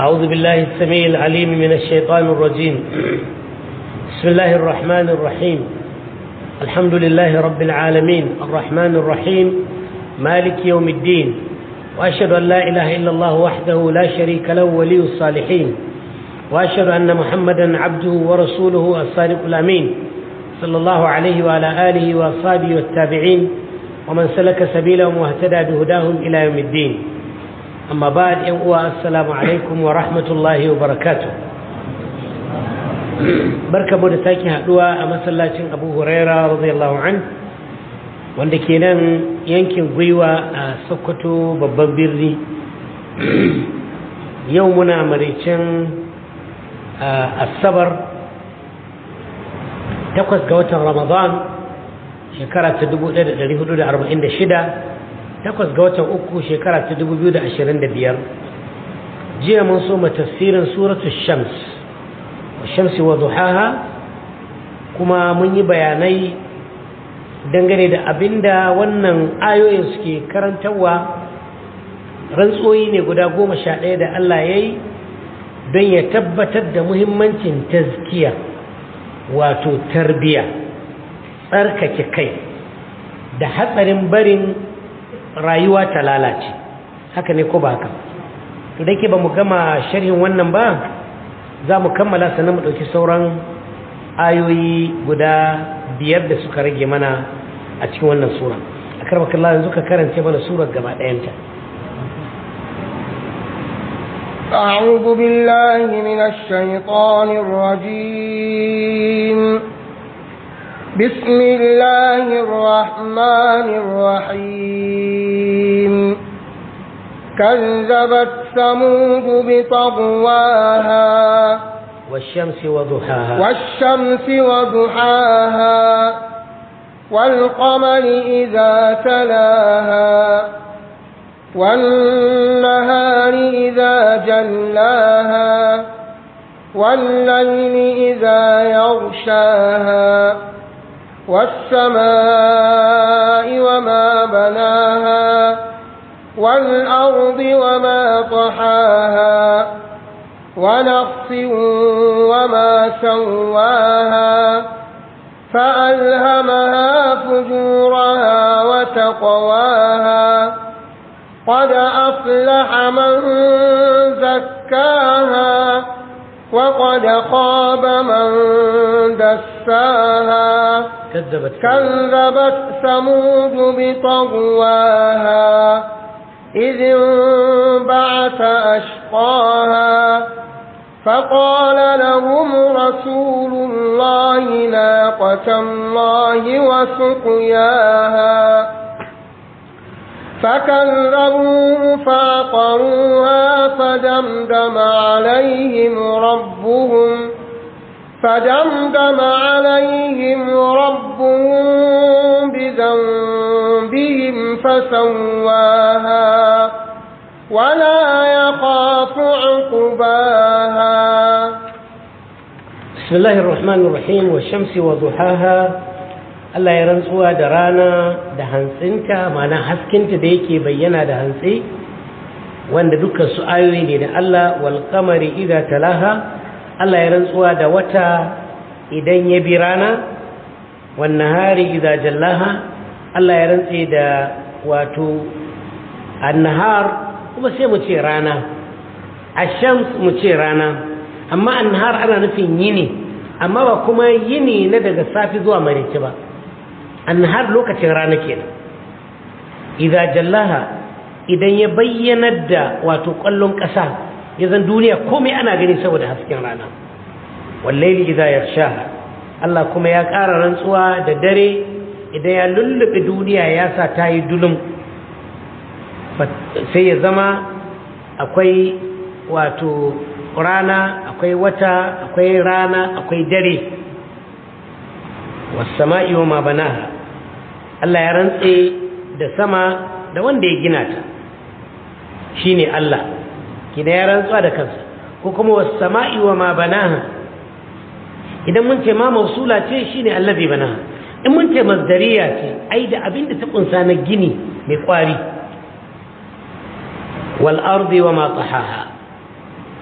أعوذ بالله السميع العليم من الشيطان الرجيم. بسم الله الرحمن الرحيم. الحمد لله رب العالمين الرحمن الرحيم مالك يوم الدين، وأشهد أن لا إله إلا الله وحده لا شريك له ولي الصالحين، وأشهد أن محمدا عبده ورسوله الصادق الأمين صلى الله عليه وعلى آله وأصحابه والتابعين ومن سلك سبيلهم واهتدى بهداهم إلى يوم الدين. أما بعد، السلام عليكم ورحمة الله وبركاته. بركة مدتاكي هدوى أمسلاتين أبو هريرة رضي الله عنه wanda ke nan yankin gwiwa a Sokoto babban birni. Yau muna maraicin asabar 8 ga watan Ramadan shekara ta 1446, 8 ga watan uku shekara ta 2025. jiya mun so tafsirin suratul shams wa shamsi wa duhaha, kuma mun yi bayanai dangane da abinda wannan ayoyin suke karantarwa. Rantsoyi ne guda 11 da Allah ya yi don ya tabbatar da muhimmancin tazkiya, wato tarbiya, tsarkake kai da hatsarin barin rayuwa ta lalace. Haka ne ko ba haka? To da ke ba mu gama sharhin wannan ba, za mu kammala sannan mu ɗauki sauran ayoyi guda 5 da suka rage mana a cikin wannan sura. A karbakallah yanzu ka karance mana surar gaba ɗayanta. أعوذ بالله من الشيطان الرجيم. بسم الله الرحمن الرحيم. كذبت ثمود بطغواها والشمس وضحاها والقمر إذا تلاها والنهار إذا جلاها والليل إذا يغشاها والسماء وما بناها والأرض وما طحاها ونفس وما سواها فألهمها فجورها وتقواها قد أفلح من زكاها وقد خاب من دساها كذبت ثمود بطغواها إذ انبعث أشقاها فقال لهم رسول الله ناقة الله وسقياها فكذبوه فعقروها فدمدم عليهم ربهم بذنبهم فسواها ولا يخاف عقباها. بسم الله الرحمن الرحيم. والشمس وضحاها. Allah ya rantsuwa da rana da hantsinta, ma'ana haskinta da yake bayyana da hantsi, wanda dukkan su ayoyi ne da Allah. Wal qamari idza talaha. Allah ya rantsuwa da wata idan ya bi rana. Wan nahari idza jallaha. Allah ya rantse da wato an-nahar, kuma sai mu ce rana. Ash-shams mu ce rana, amma an-nahar ana nufin yini, amma ba kuma yini na daga safi zuwa maraice ba. An-nahar lokacin rana kenan. Idza jallaha, idan ya bayyanar da wato kallon ƙasa, yazan duniya komai ana gani saboda hasken rana. Wal-layli idza yaghshaha. Allah kuma ya ƙara rantsuwa da dare idan ya lullube duniya ya sa ta yi dulum, sai ya zama akwai wato rana, akwai wata, akwai rana, akwai dare. Was-sama'i wa ma banaha. Allah ya rantse da sama da wanda ya gina ta, shine Allah. Kina ya rantsuwa da kansa. Ko kuma was-sama'i wa ma banaha, idan mun ce ma mausula ce shine allazi banaha. In mun ce masdariya ce, ai da abinda ta kunsa na gini mai kwari. wal ardi wa ma tahaha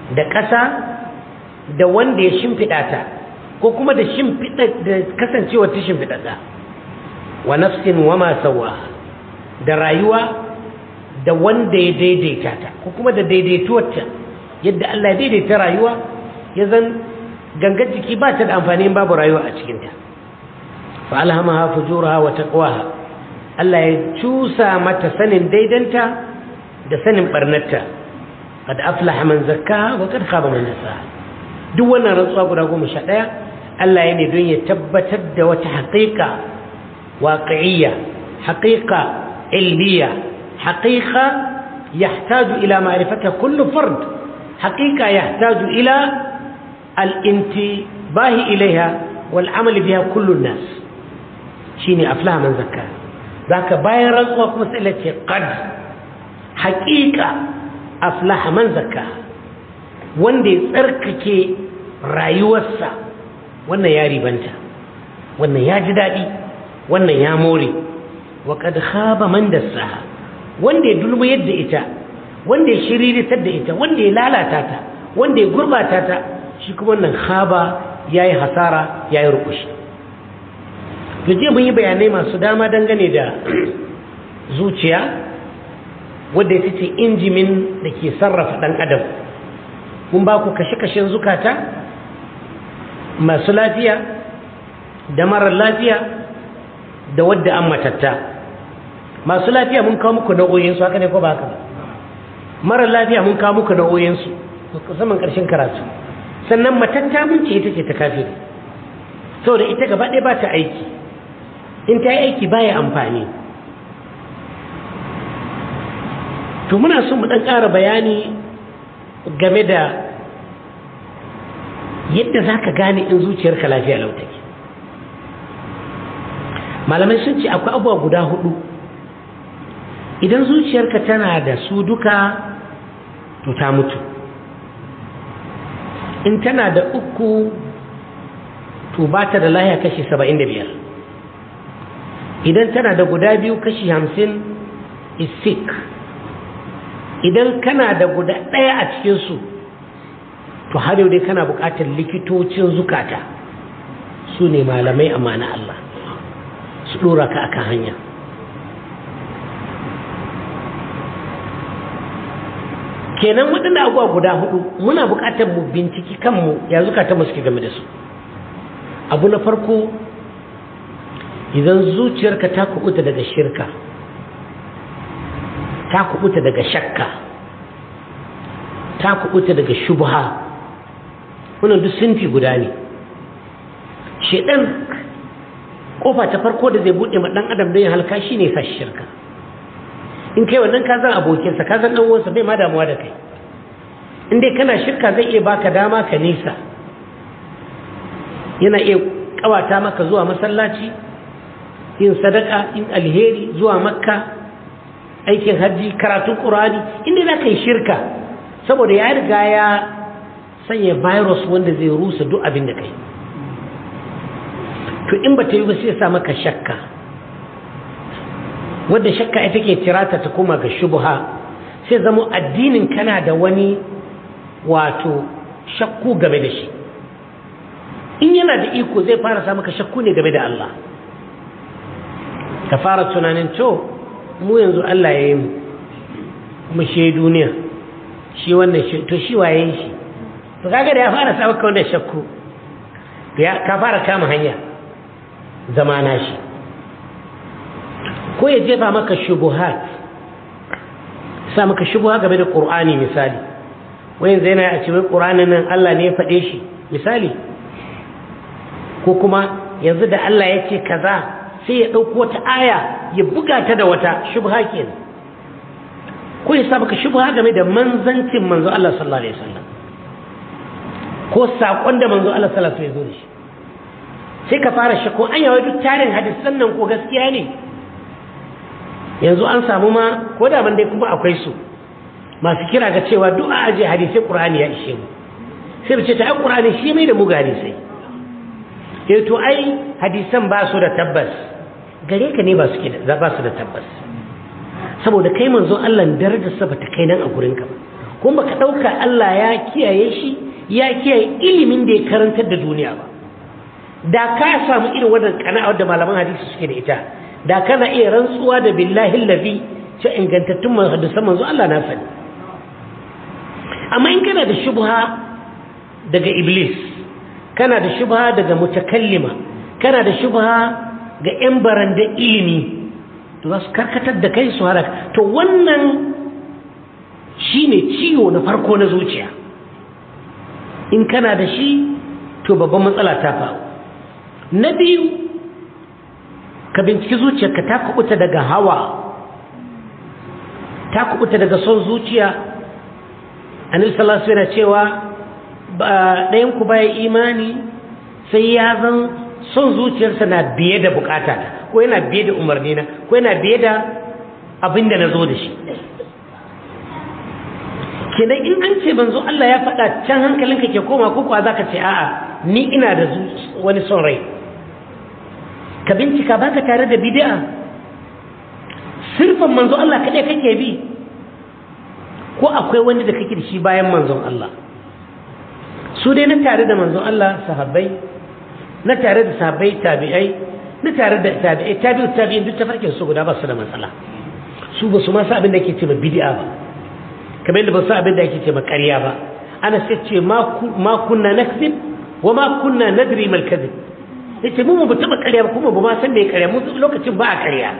da ƙasa da wanda ya shimfiɗa ta ko kuma da shimfiɗa da kasancewar ta shimfiɗa ta wa nafsin wa ma sawaha da rayuwa da wanda ya daidaita ta ko kuma da daidaituwarta yadda Allah ya daidaita rayuwa ya zan gangar jiki ba ta da amfani babu rayuwa a cikinta fa alhamaha fujuraha wa taqwaha Allah ya cusa mata sanin daidanta da sanin barnatta qad aflaha man zakkaha wa qad khaba man dassaha duk wannan rantsuwa guda 11 Allah ya ne don ya tabbatar da wata haqiqa waqi'iyya haqiqa ilmiya haqiqa yahtaju ila ma'rifatiha kullu fard haqiqa yahtaju ila al-intibahi ilayha wal amal biha kullu an-nas shine aflaha man zakkaha zaka bayan rantsuwa kuma sai ce qad haqiqa aflaha man zakkaha wanda ya tsarkake rayuwarsa wannan ya ribanta wannan ya ji daɗi wannan ya more wa kad khaba man dassaha wanda ya dulmu yadda ita wanda ya shiriritar da ita wanda ya lalata ta wanda ya gurbata ta shi kuma wannan khaba yayi hasara yayi rukushi to je mun yi bayanai masu dama dangane da zuciya wanda ita ce injimin da ke sarrafa dan adam mun ba ku kashe-kashen zukata masu lafiya da marar lafiya da wadda an matatta masu lafiya mun kawo muku nau'o'insu haka ne ko ba haka ba marar lafiya mun kawo muku nau'o'insu musamman ƙarshen karatu sannan matatta mun ce ita ce ta kafiri saboda ita gaba ɗaya ba ta aiki in ta yi aiki baya amfani to muna so mu ɗan ƙara bayani game da yadda za ka gane in zuciyarka lafiya lau take malamai sun ce akwai abubuwa guda 4 idan zuciyarka tana da su duka to ta mutu in tana da 3 to ba ta da lahiya kashi 75 idan tana da guda 2 kashi 50 is sick idan kana da guda 1 a cikinsu to har yau dai kana buƙatar likitocin zukata su ne malamai amana Allah su ɗora ka akan hanya kenan waɗanda abubuwa guda 4 muna buƙatar mu binciki kanmu ya zukata mu suke game da su abu na farko idan zuciyarka ta kubuta daga shirka ta kubuta daga shakka ta kubuta daga shubha wannan duk sinfi guda ne shedan kofa ta farko da zai bude ma dan adam don ya halka shine sa shirka in kai wannan ka zan abokin sa ka zan dan uwansa bai ma damuwa da kai in dai kana shirka zai iya baka dama ka nisa yana iya kawata maka zuwa masallaci yin sadaka yin alheri zuwa makka aikin hajji karatun qur'ani inda za ka yi shirka saboda ya riga ya sanya virus wanda zai rusa duk abin da kai to in ba ta yi ba sai sa maka shakka wadda shakka ita ke tirata ta koma ga shubha sai zama addinin kana da wani wato shakku game da shi in yana da iko zai fara sa maka shakku ne game da Allah ka fara tunanin to mu yanzu Allah ya yi mu kuma shi duniya shi wannan shi to shi waye shi to kaga da ya fara sa maka wannan shakku to ya ka fara kama hanya zamana shi ko ya jefa maka shubuhat sa maka shubuha game da Qur'ani misali wayan zai na a cikin Qur'anin nan Allah ne ya faɗe shi misali ko kuma yanzu da Allah ya ce kaza sai ya ɗauko wata aya ya buga ta da wata shubha kenan ko ya sa maka shubha game da manzancin manzo Allah sallallahu alaihi wasallam ko sakon da manzo Allah sallallahu alaihi wasallam ya zo da shi sai ka fara shakku an yawa duk tarin hadisan nan ko gaskiya ne yanzu an samu ma ko da ban dai kuma akwai su masu kira ga cewa duk a aje hadisai Qur'ani ya ishe mu sai ce ta Qur'ani shi mai da mu gari sai to ai hadisan ba su da tabbas gare ka ne ba su da tabbas saboda kai manzo Allah darajar sa bata kai nan a gurin ka kuma baka ɗauka Allah ya kiyaye shi ya kiyaye ilimin da ya karantar da duniya ba. Da ka samu irin wannan kana'a da malaman hadisi suke da ita, da kana iya rantsuwa da billahi allazi ce ingantattun hadisan manzo Allah na sani. Amma in kana da shubha daga iblis, kana da shubha daga mutakallima, kana da shubha ga yan baranda ilimi, to za su karkatar da kai su halaka. To wannan shine ciwo na farko na zuciya. In kana da shi, to babban matsala ta faru. Na biyu, ka binciki zuciyarka ta kubuta daga hawa, ta kubuta daga son zuciya. Annabi sallallahu alaihi wasallam cewa ɗayan ku baya imani sai ya zan son zuciyarsa na biye da bukata ko yana biye da umarni na ko yana biye da abin da na zo da shi. Kenan in an ce banzo Allah ya faɗa can hankalinka ke koma ko kuwa zaka ce a'a ni ina da wani son rai. Ka bincika baka tare da bid'a, sirfan manzo Allah kaɗai kake bi ko akwai wani da kake da shi bayan manzon Allah. Su dai na tare da manzon Allah sahabbai, na tare da sahabbai tabi'ai, na tare da tabi'ai tabi'in duk tafarkin su guda ba su da matsala. Su ba su ma sa abin da yake ce ba bid'a ba, kamar da ba su abin da yake ce ba ƙarya ba. Ana sai ce ma kunna nakzib wa ma kunna nadri mal kadhib. Yace mu ba taba ƙarya ba kuma ba ma san me ƙarya, mu lokacin ba a ƙarya.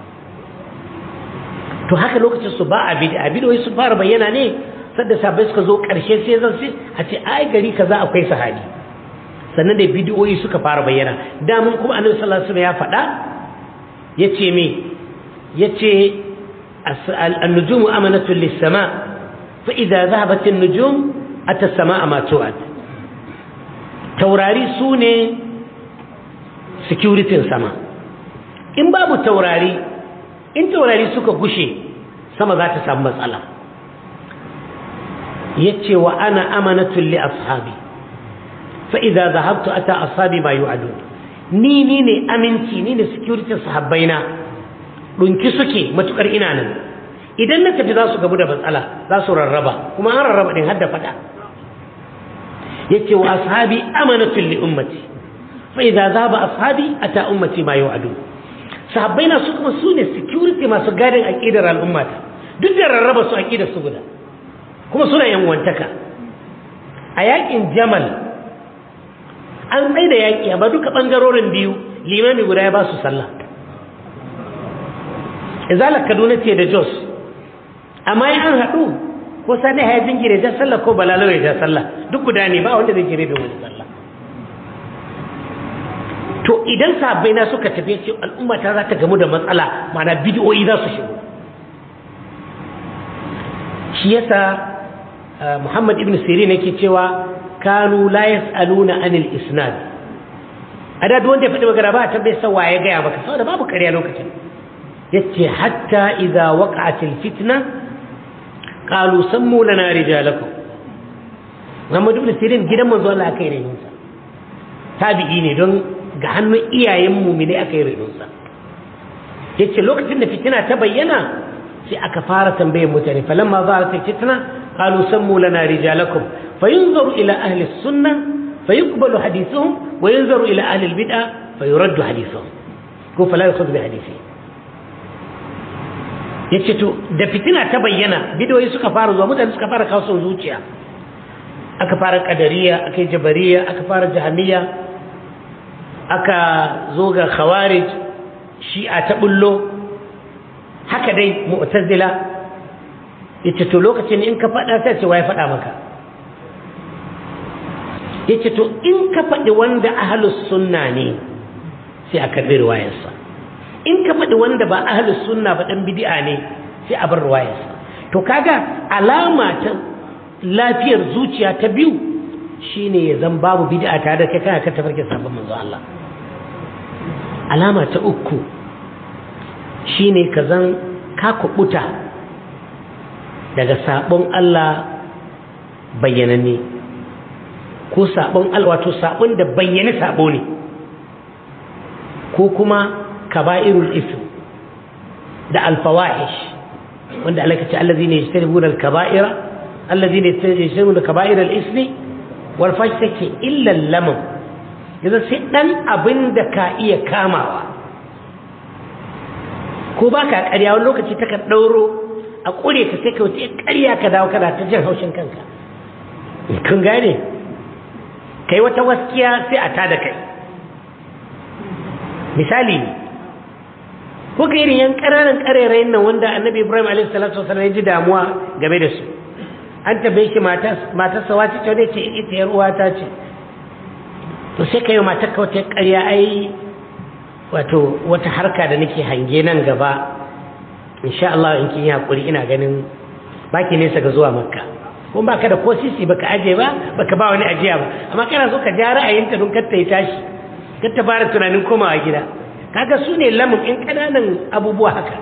To haka lokacin su ba a bid'a, bid'o'i su fara bayyana ne sadda sabai suka zo ƙarshe sai zan sai a ce ai gari kaza akwai sahabi. Sannan da bid'o'i suka fara bayyana. Da mun kuma Annabi sallallahu alaihi wasallam ya faɗa yace me? Yace an-nujumu amanatun lis-sama' fa idza dhahabat an-nujum ata as-sama'a ma tu'ad. Taurari sune security sama. In babu taurari, in taurari suka gushe, sama za ta samu matsala. Yace wa ana amanatun li ashabi fa idza dhahabtu ata ashabi ma yu'adun. Ni ne aminci, ni ne security sahabbaina. Dunki suke matukar ina nan. Idan na tafi za su gabu da matsala, za su rarraba, kuma an rarraba din har da fada. Yace wa ashabi amanatun li ummati fa idza dhaba ashabi ata ummati ma yu'adun. Sahabbaina su kuma sune security masu gadin aqidar al'umma, duk da rarraba su aqidar su guda, kuma suna yan wantaka. A yakin Jamal an tsaye da yaki amma duka bangarorin biyu limami guda ya ba su sallah. Izalar Kaduna ce da Jos, amma an haɗu ko sani ya jingire ja sallah ko balalo ya ja sallah, duk guda ne ba wanda zai jire da wani sallah. To idan sahabbai na suka tafi ce al'umma ta za ta gamu da matsala, ma'ana bid'o'i za su shigo. Shi yasa Muhammad ibn Sirin yake cewa kanu la yas'aluna anil isnad. Ada duk wanda ya faɗi magana ba a tambaye sa waye ga ya maka, saboda babu ƙarya lokacin. Yace hatta idza waqa'atil fitna qalu sammu lana rijalakum. Muhammad ibn Sirin gidan manzo Allah aka yi renonsa. Tabi'i ne don ga hannun iyayen mu'mini aka yi renonsa. Yace lokacin da fitina ta bayyana sai aka fara tambayar mutane, falamma zarat fitna qalu sammu lana rijalakum fayunzaru ila ahli as-sunnah fayuqbalu hadithuhum wa yunzaru ila ahli al-bid'ah fayuraddu hadithuhum ko fala yukhadhu bi hadithi. Yace to da fitina ta bayyana bidoyi suka fara zuwa, mutane suka fara kawo son zuciya, aka fara qadariya, aka yi jabariya, aka fara jahmiya, aka zo ga khawarij, shi'a ta bullo, haka dai mu'tazila. Yace to lokacin in ka faɗa sai ce wai faɗa maka. Yace to in ka faɗi wanda ahlus sunna ne sai aka bi riwayarsa, in ka faɗi wanda ba ahlus sunna ba dan bid'a ne sai a bar riwayarsa. To kaga alama ta lafiyar zuciya ta biyu shine ya zan babu bid'a tare da kai kana kan tafarkin sabon manzo Allah. Alama ta uku shine ka zan ka kubuta daga sabon Allah bayyananne, ko sabon Allah wato sabon da bayyane sabo ne, ko kuma kaba'irul ism da alfawahish wanda Allah ya ce allazina yajtanibuna al-kaba'ira alladhina yajtanibuna kaba'ira al-ismi wal fahsha illa al-lamam yanzu sai dan abin da ka iya kamawa ko baka ƙarya wani lokaci ta ka dauro a kure ka sai ka wuce ƙarya ka dawo kana ta jin haushin kanka kun gane kai wata waskiya sai a tada kai misali ko ga irin yan ƙananan ƙarerayin nan wanda annabi Ibrahim alaihi salatu wasallam ya ji damuwa game da su an tabbai shi matarsa wace ce wadda ce ita yar uwata ce to sai kai matar ka wata ƙarya ai wato wata harka da nake hange nan gaba insha Allah in kin yi hakuri ina ganin baki nesa ga zuwa makka ko baka da ko sisi baka aje ba baka ba wani ajiya ba amma kana so ka ja ra'ayinta don kar ta yi tashi kar ta fara tunanin komawa gida kaga su ne lamun in kananan abubuwa haka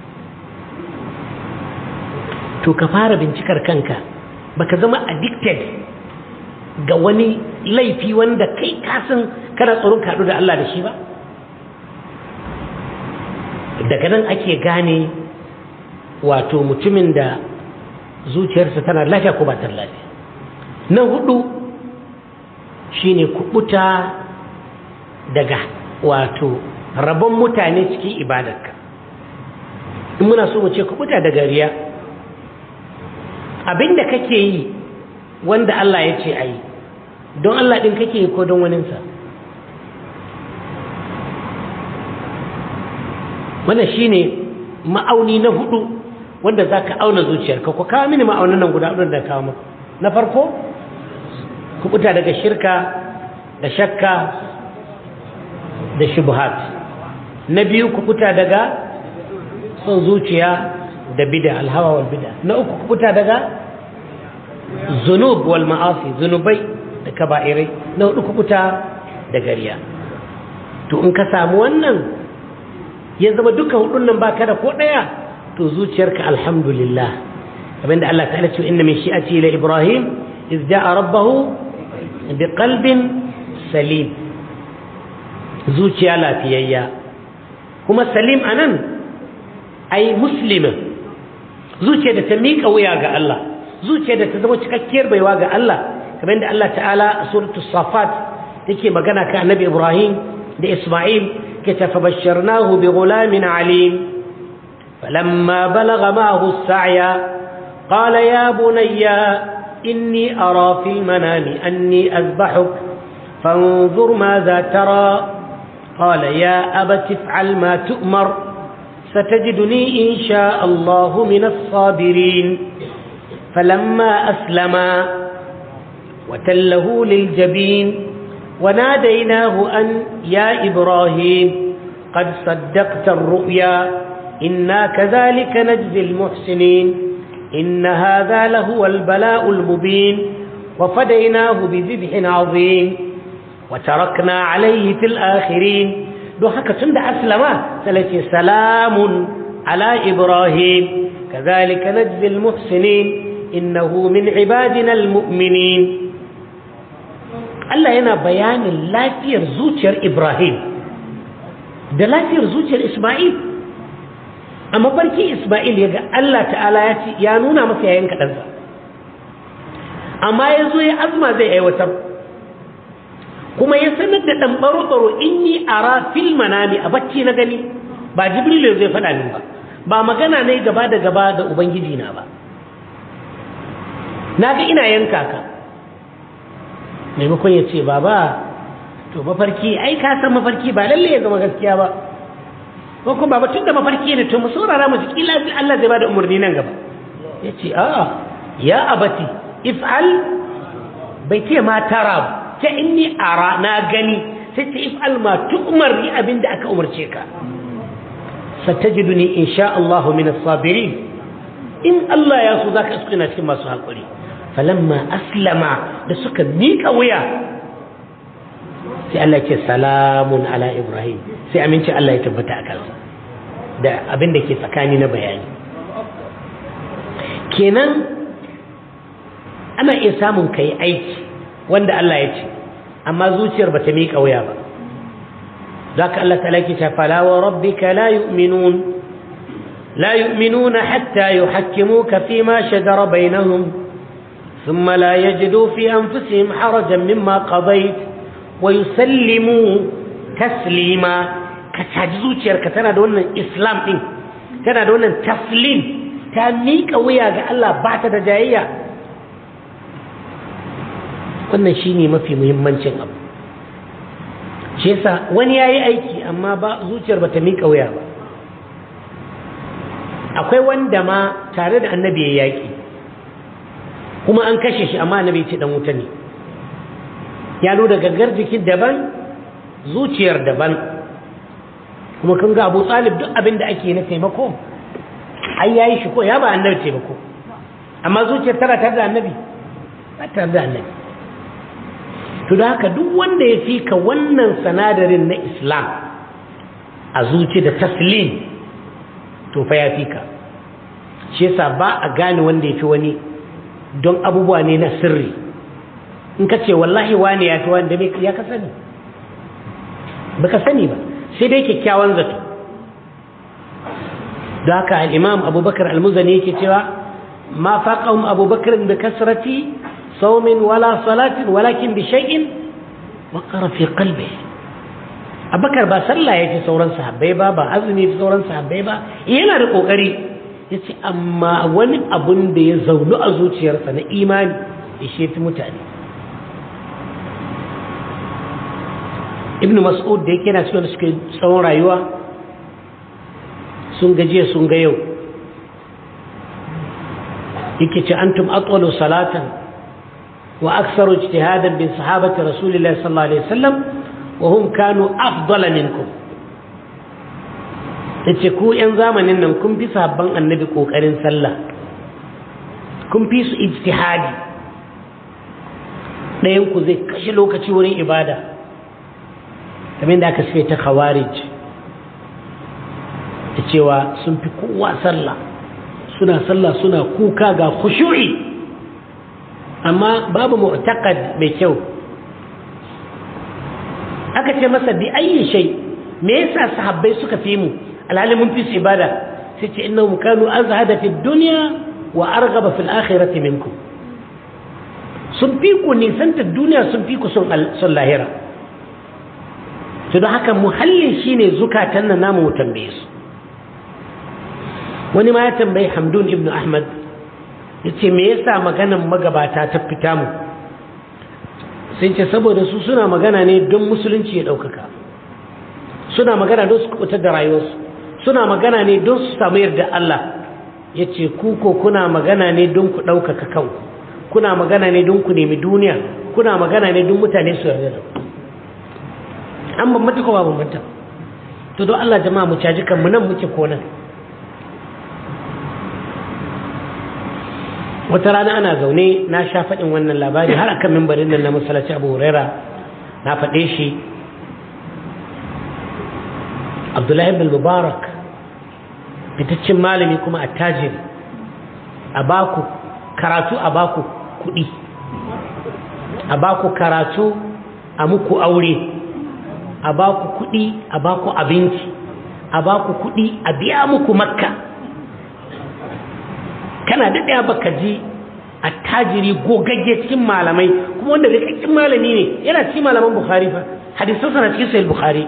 to ka fara bincikar kanka baka zama addicted ga wani laifi wanda kai kasan kana tsoron kaɗu da Allah da shi ba daga nan ake gane wato mutumin da zuciyarsa tana lafiya ko ba ta lafiya na hudu shine kubuta daga wato rabon mutane cikin ibadarka in muna so mu ce kubuta daga riya abinda kake yi wanda Allah ya ce ayi don Allah din kake yi ko don waninsa wannan shine ma'auni na hudu wanda zaka auna zuciyarka ko kawo mini ma'aunan nan guda hudu da kawo maka na farko kubuta daga shirka da shakka da shubhat na biyu kubuta daga son zuciya da bid'a alhawa wal bid'a na uku kubuta daga zunub wal ma'asi zunubai da kaba'irai na hudu kubuta daga riya to in ka samu wannan ya zama duka hudun nan baka da ko daya to zuciyarka alhamdulillah abinda Allah ta'ala ce inna min shi'ati ila ibrahim iz ja'a rabbahu biqalbin salim zuciya lafiyayya kuma salim anan ai muslima zuciya da ta miƙa wuya ga Allah zuciya da ta zama cikakkiyar baiwa ga Allah kamar yadda Allah ta'ala a suratul safat yake magana kan annabi Ibrahim da Isma'il kace fabashsharnahu bighulamin alim falamma balagha ma'ahu as-sa'ya qala ya bunayya inni ara fil manami anni azbahuk fanzur madha tara qala ya abati if'al ma tu'mar ستجدني إن شاء الله من الصابرين فلما أسلما وتله للجبين وناديناه أن يا إبراهيم قد صدقت الرؤيا إنا كذلك نجزي المحسنين إن هذا لهو البلاء المبين وفديناه بذبح عظيم وتركنا عليه في الآخرين don haka tun da aslama salace salamun ala ibrahim kazalika najzil muhsinin innahu min ibadina almu'minin Allah yana bayanin lafiyar zuciyar Ibrahim da lafiyar zuciyar Isma'il a mafarki Isma'il yaga Allah ta'ala ya nuna masa yayin kadansa amma yazo ya azma zai aiwatar kuma ya sanar da dan baro inni ara fil manami a bacci na gani ba jibril zai faɗa min ba magana ne gaba da gaba da ubangiji na ba naga ina yanka ka maimakon ya ce baba to mafarki ai ka san mafarki ba lalle ya zama gaskiya ba ko kuma baba tunda mafarki ne to mu saurara mu ji kila Allah zai bada umarni nan gaba yace a ya abati if'al bai ce ma tara ta inni ara na gani sai ta if'al ma tu'mar ni abinda aka umarce ka satajiduni insha Allah min as-sabirin in Allah ya so zaka iskuna cikin masu hakuri falamma aslama da suka mika wuya sai Allah ya ce salamun ala ibrahim sai aminci Allah ya tabbata a kansa da abinda ke tsakani na bayani kenan ana iya samun kai aiki wanda Allah ya ce amma zuciyar bata miƙa wuya ba zaka Allah ta'ala ke ce fala wa rabbika la yu'minuna hatta yuhakkimuka fima shajara bainahum thumma la yajidu fi anfusihim harajan mimma qadayt wa yusallimu taslima ka caji zuciyarka tana da wannan islam din tana da wannan taslim ta miƙa wuya ga Allah ba ta da jayayya wannan shine mafi muhimmancin abu shi yasa wani yayi aiki amma ba zuciyar bata miƙa wuya ba akwai wanda ma tare da annabi ya yaki kuma an kashe shi amma annabi ce dan wuta ne ya nuna gaggar jikin daban zuciyar daban kuma kun ga Abu Talib duk abin da ake na taimako ai yayi shi ko ya ba annabi taimako amma zuciyar tana tare da annabi ba tare da annabi to da haka duk wanda ya fika wannan sanadarin na Islam a zuci da taslim to fa ya fika shi yasa ba a gane wanda ya fi wani don abubuwa ne na sirri in ka ce wallahi wani ya fi wanda ya ka sani ba ka sani ba sai dai kyakkyawan zato da haka al'imam abubakar al-muzani yake cewa ma faƙahun abubakar da kasrati saumin wala salatin walakin bi shay'in waqara fi qalbi abubakar ba sallah ya fi sauran sahabbai ba azumi ya fi sauran sahabbai ba yana da kokari yace amma wani abun da ya zaunu a zuciyarsa na imani ya shefi mutane ibnu mas'ud da yake na cikin da suke tsawon rayuwa sun gajiya sun ga yau yake ce antum atwalu salatan wa aktharu ijtihadan bin sahabati rasulillahi sallallahu alaihi wasallam wa hum kanu afdala minkum yace ku yan zamanin nan kun fi sahabban annabi kokarin sallah kun fi su ijtihadi ɗayan ku zai kashe lokaci wurin ibada kamar da aka ce ta khawarij da cewa sun fi kowa sallah suna kuka ga khushu'i amma babu mu'taqad mai kyau aka ce masa bi ayyi shay me yasa sahabbai suka fi mu alhali mun fi ibada sai ce innahum kanu azhada fi dunya wa arghaba fi al-akhirati minkum sun fi ku nisanta duniya sun fi ku son lahira to don haka muhallin shine zukatan nan namu mu tambaye su wani ma ya tambayi Hamdun ibn Ahmad yace me yasa maganan magabata ta fita mu sai ce saboda su suna magana ne don musulunci ya daukaka suna magana don su kubutar da rayuwarsu suna magana ne don su samu yarda Allah yace ku ko kuna magana ne don ku daukaka kanku kuna magana ne don ku nemi duniya kuna magana ne don mutane su yarda da ku an bambanta ko ba bambanta to don Allah jama'a mu caji kanmu nan muke ko nan wata rana ana zaune na sha faɗin wannan labari har akan mimbarin nan na masallaci Abu Huraira na faɗe shi Abdullahi ibn Mubarak fitaccen malami kuma attajiri a baku karatu a baku kuɗi a baku karatu a muku aure a baku kuɗi a baku abinci a baku kuɗi a biya muku makka kana daɗaya baka ji attajiri gogagge cikin malamai kuma wanda rikakken malami ne yana cikin malaman Bukhari fa hadisansa na cikin Sahih Bukhari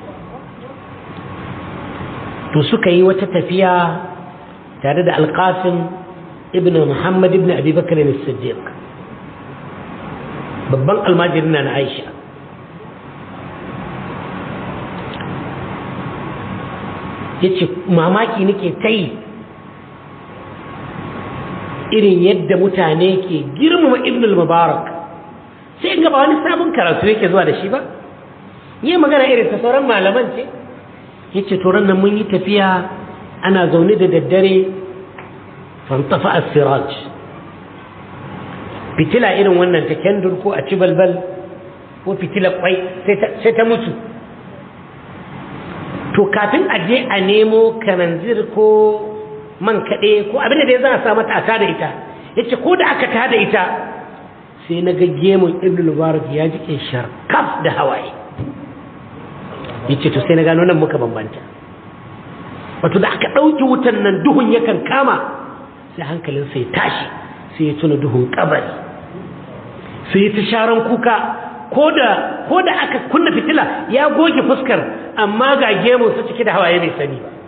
to suka yi wata tafiya tare da Al-Qasim ibn Muhammad ibn Abi Bakr as-Siddiq babban almajirin na Aisha yace mamaki nake tai irin yadda mutane ke girmama Ibn al-Mubarak sai ga ba wani sabon karatu yake zuwa da shi ba yi magana irin ta sauran malaman ce yace to ran nan mun yi tafiya ana zaune da daddare fantafa as-siraj fitila irin wannan ta kendur ko a ci balbal ko fitila kwai sai ta mutu to kafin a je a nemo kananzir ko man kaɗe ko abin da za a sa mata a tada ita yace ko da aka tada ita sai na ga gemun Ibn Mubarak ya jike sharkaf da hawaye yace to sai na gano nan muka bambanta wato da aka ɗauki wutan nan duhun yakan kama sai hankalin sai tashi sai ya tuna duhun kabari su yi ta sharan kuka ko da aka kunna fitila ya goge fuskar amma ga gemun su cike da hawaye bai sani ba.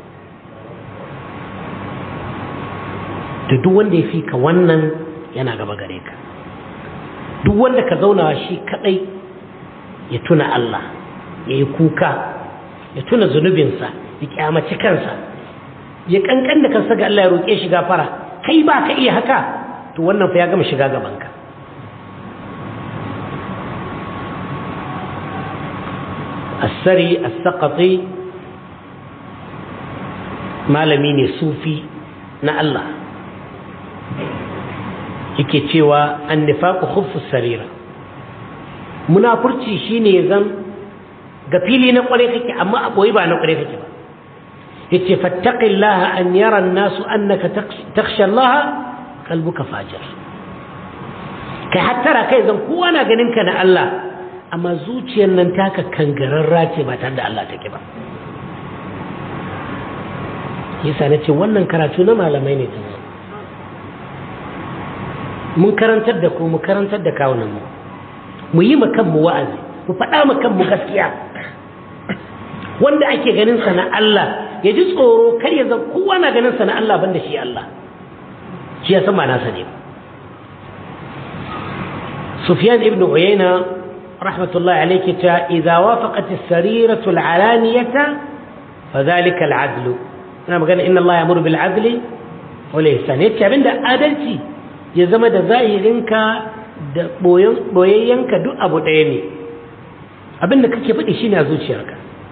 da duk wanda ya fi ka wannan yana gaba gare ka. duk wanda ka zauna shi kadai ya tuna Allah, ya yi kuka, ya tuna zunubinsa, ya kyamaci kansa, ya kankan da kansa ga Allah, ya roƙe shi gafara, kai ba ka iya haka, to wannan fa ya gama shiga gabanka. As-Sari As-Saqati malami ne sufi na Allah, yake cewa an-nifaqu khuffu sarira, munafurci shine zan ga fili na kware kake amma a boye ba na kware kake ba. yace fattaqillaha an yara an-nasu annaka takhsha Allah qalbuka fajir, kai hattara kai zan kowa na ganin ka na Allah amma zuciyar nan taka kangararra ce ba tare da Allah take ba. yasa nace wannan karatu na malamai ne tun mun karantar da ku, mu karantar da kawunan mu yi makan mu wa'azi, mu faɗa makan mu gaskiya. wanda ake ganin sa na Allah ya ji tsoro kar ya zan kowa na ganin sa na Allah banda shi Allah, shi ya san ma nasa ne. Sufyan ibn Uyayna rahmatullahi alayhi ta idza wafaqat as-sariratu al-alaniyata fadhalika al-'adl. ina magana inna Allah ya'muru bil 'adli wal ihsan, yace abinda adalci ya zama da zahirinka da boyayyanka duk abu ɗaya ne, abinda kake faɗi shine a zuciyarka.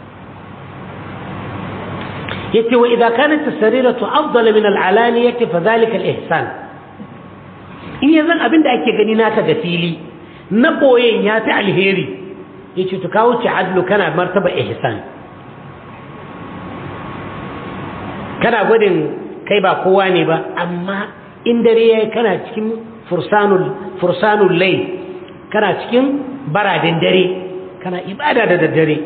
yace wa idza kanat as-sariratu afdala min al-alaniyati fadhalika al-ihsan, in yanzu abinda ake gani naka ga fili na boyen ya ta alheri, yace to kawo ci adlu, kana martaba ihsan, kana gudun kai ba kowa ne ba, amma in dare yayi kana cikin fursanul layl, kana cikin baradin dare, kana ibada da daddare.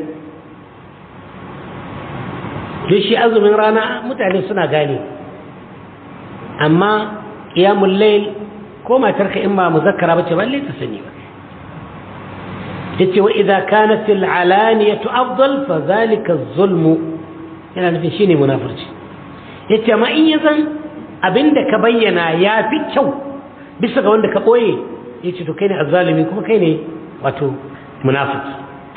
don shi azumin rana mutane suna gane, amma qiyamul layl ko matarka in ba muzakkara bace balle ta sani ba. yace wa idza kanat al-alaniyatu afdal fa dhalika az-zulm, yana nufin shine munafurci. yace amma in yazan abinda ka bayyana ya fi kyau bisa ga wanda ka boye, yace to kai ne azzalimi kuma kai ne wato munafiki.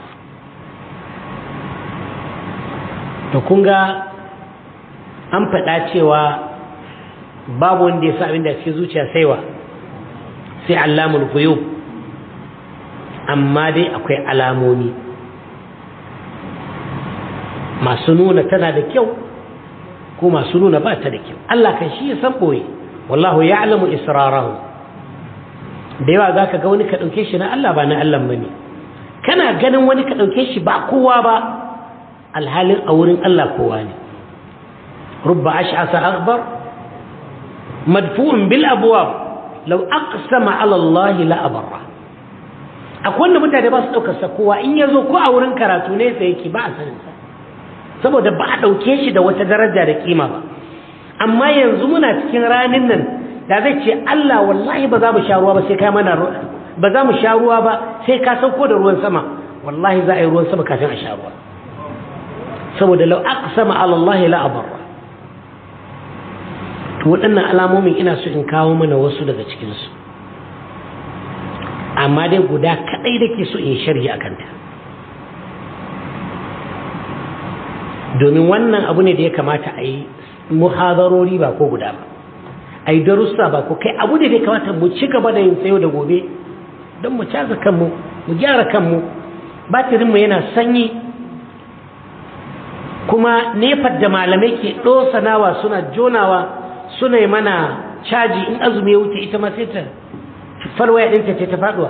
to kun ga an faɗa cewa babu wanda ya sa abinda ya cikin zuciya saiwa sai allamul ghuyub, amma dai akwai alamomi masu nuna tana da kyau ko masu nuna ba ta da kyau. Allah kan shi ya san boye, wallahu ya'lamu israrahu. da yawa zaka ga wani ka dauke shi na Allah ba na Allah bane, kana ganin wani ka dauke shi ba kowa ba, alhalin a wurin Allah kowa ne. rubba ash'asa akhbar madfu'un bil abwab law aqsama ala Allah la abarra. akwai wanda mutane ba su daukar sa kowa, in yazo ko a wurin karatu ne sai yake ba a sanin sa, saboda ba a dauke shi da wata daraja da kima ba. amma yanzu muna cikin ranin nan da zai ce Allah wallahi ba za mu sha ruwa ba sai ka mana ruwa, ba za mu sha ruwa ba sai ka sauko da ruwan sama, wallahi za a yi ruwan sama kafin a sha ruwa, saboda law aqsama ala Allah la abarra. to waɗannan alamomin ina so in kawo mana wasu daga cikin su, amma dai guda kadai dake so in sharhi akan ta, domin wannan abu ne da ya kamata a yi muhadarori ba ko guda ba, a yi darussa ba ko kai, abu ne da ya kamata mu ci gaba da yin tsayo da gobe don mu caza kanmu, mu gyara kanmu. batirinmu yana sanyi, kuma nefar da malamai ke ɗosanawa suna jonawa suna yi mana caji in azumi ya wuce, ita ma sai ta falwaya ɗinta ce ta faɗuwa.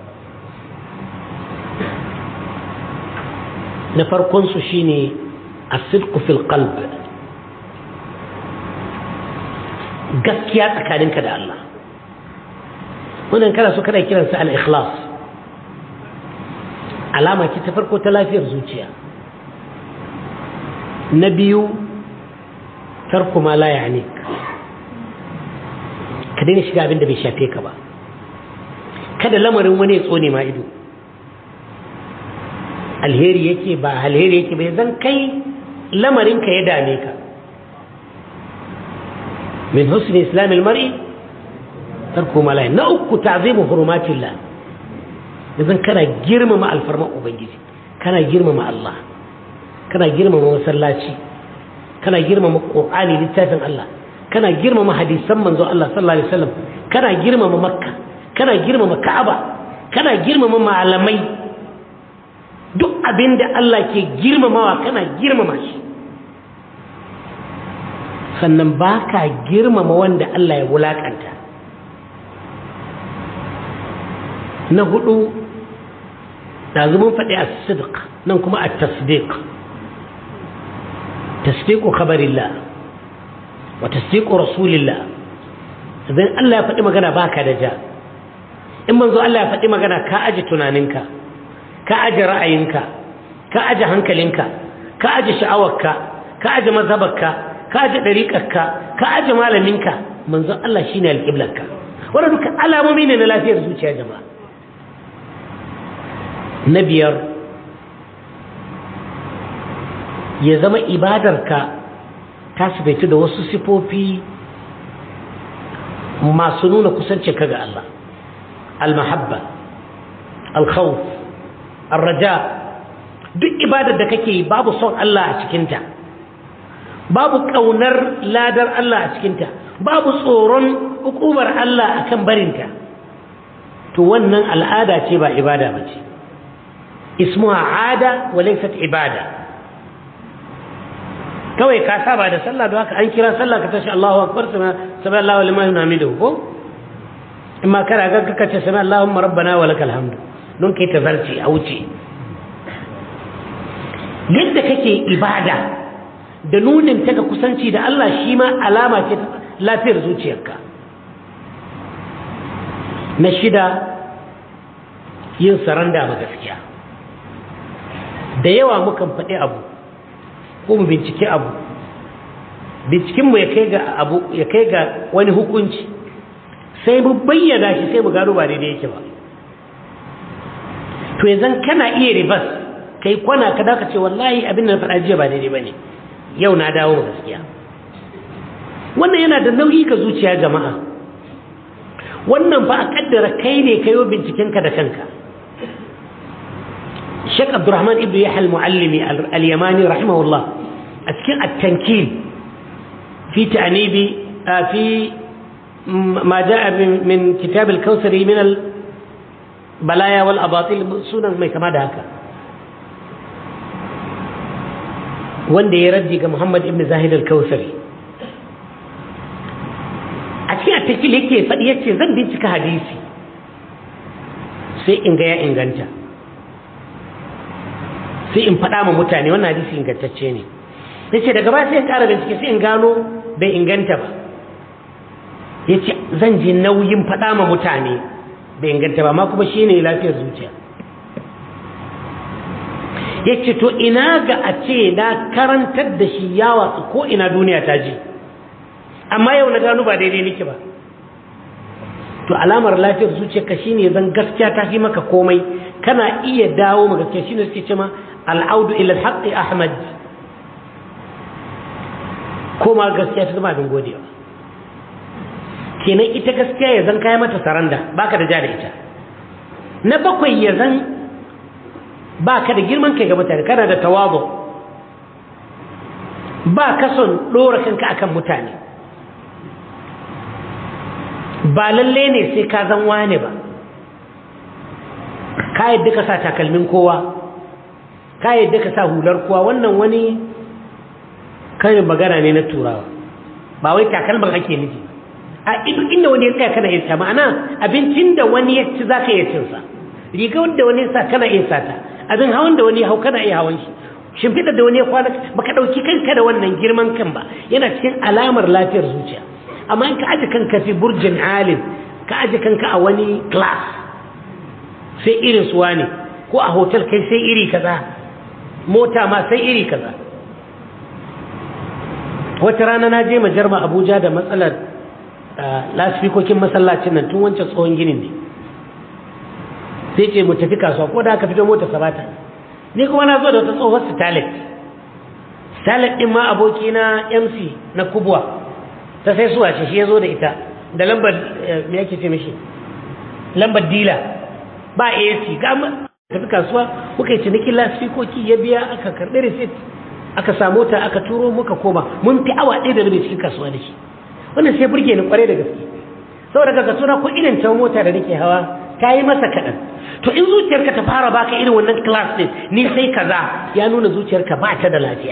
na farkonsu shi ne asidku fil qalb, gaskiya tsakaninka da Allah. wannan kana so kana kiransa al-ikhlas, alama ce ta farko ta lafiyar zuciya. na biyu tarku ma la ya'nik, ka daina shiga abin da bai shafe ka ba, kada lamarin wani ya tsone ma ido, alheri yake ba alheri yake bai zan kai lamarinka ya dame ka. min husni islamil mar'i tarku ma la. Na uku ta'zimu hurumatillah, idan kana girmama alfarman ubangiji, kana girmama Allah, kana girmama masallaci, kana girmama qur'ani littafin Allah, kana girmama hadisan manzo Allah sallallahu alaihi wasallam, kana girmama makka, kana girmama ka'aba, kana girmama malamai. Duk abinda Allah ke girmamawa kana girmama shi. Sannan baka girmama wanda Allah ya wulakanta. Na hudu da mun faɗi as-sidq, nan kuma at-tasdiq. Tasdiqu khabarillah wa tasdiqu rasulillah. Idan Allah ya faɗi magana baka da ja. In manzo Allah ya faɗi magana ka aje tunaninka, ka aje ra'ayinka, ka aje hankalinka, ka aje sha'awarka, ka aje mazhabarka, ka aje dariƙarka, ka aje malaminka. Manzo Allah shine alƙiblarka. Wannan duka alamomi ne na lafiyar zuciya jama'a. Na biyar, ya zama ibadarka ta sifaitu da wasu sifofi masu nuna kusancinka ga Allah. Al-mahabba, al-khawf, al-raja. Duk ibadar da kake yi babu son Allah a cikinta, babu ƙaunar ladar Allah a cikinta, babu tsoron hukumar Allah akan barinta, to wannan al'ada ce ba ibada ba ce. Ismuha ada wa laysat ibada. Kawai ka saba da sallah, don haka an kira sallah ka tashi Allahu akbar, sami Allahu liman hamidahu ko in ma kana ga ka ce sami Allahumma rabbana wa lakal hamdu, don kai tazarci a wuce. Yadda kake ibada da nunin ta ga kusanci da Allah shi ma alama ce lafiyar zuciyarka. Na shida, yin saranda ma gaskiya. Da yawa mukan faɗi abu ko mu bincike abu, bincikenmu ya kai ga wani hukunci, sai mu bayyana shi sai mu gano ba daidai yake ba. To yanzu kana iya ribas kai kwana ka daka ce wallahi abin da na faɗa jiya ba daidai bane, yau na dawo gaskiya. Wannan yana da nauyi ga zuciya jama'a. Wannan fa a kaddara kai ne kayo bincikenka da kanka. Sheikh Abdurrahman ibn Yahya al-Muallimi al-Yamani rahimahullah a cikin at-tankil fi ta'nibi fi ma jaa min kitab al-Kawthari min al-balaya wal abatil, sunan mai kama da haka, wanda ya raddi ga Muhammad ibn Zahid al-Kawthari. A cikin at-tankil yake faɗi yace zan bincika hadisi sai in ga ya inganta, sai in faɗa ma mutane wannan hadisi ingantacce ne. Yace daga baya sai in ƙara bincike sai in gano bai inganta ba. Yace zan ji nauyin faɗa ma mutane bai inganta ba, amma kuma shine lafiyar zuciya. Yace to ina ga a ce na karantar da shi ya watsu ko ina duniya ta ji, amma yau na gano ba daidai nake ba. To alamar lafiyar zuciyarka shine zan gaskiya ta fi maka komai, kana iya dawo ma gaskiya. Shine suke cewa al'audu ila al-haqqi ahmad, koma gaskiya ta zama abin godiya. Kenan ita gaskiya ya zan kai mata saranda, baka da ja da ita. Na bakwai, ya zan baka da girman kai ga mutane, kana da tawazu, ba ka son dora kanka akan mutane. Ba lalle ne sai ka zan wane ba, ka yadda ka sa takalmin kowa, ka yadda ka sa hular kowa. Wannan wani karin magana ne na turawa, ba wai takalman ake nufi. A ido inda wani ya tsaya kana iya sa, ma'ana abincin da wani ya ci za ka iya cinsa, riga wanda wani ya sa kana iya sata, abin hawan da wani ya hau kana iya hawan shi, shimfiɗar da wani ya kwana baka ɗauki kanka da wannan girman kan ba, yana cikin alamar lafiyar zuciya. Amma in ka aje kanka fi burjin alim, ka aje kanka a wani class sai irin suwa ne, ko a hotel kai sai iri kaza, mota ma sai iri kaza. Wata rana na je majarma Abuja da matsalar lasfikokin masallacin nan, tun wancan tsohon ginin ne. sai ce mu tafi kasuwa ko da aka fito mota sabata ni kuma na zo da wata tsohon Starlet din ma aboki na MC na Kubwa ta sai suwa ce shi ya zo da ita da lambar me yake ce mishi lambar dila ba AC ga tafi kasuwa muka yi cinikin lasfikoki ya biya aka karɓi receipt aka samu ta aka turo muka koma mun fi awa ɗaya da rabi cikin kasuwa da shi wannan sai burge ni kwarai da gaske saboda ga suna ko irin ta mota da nake hawa ta yi masa kaɗan to in zuciyarka ta fara baka irin wannan class din ni sai kaza ya nuna zuciyarka ba ta da lafiya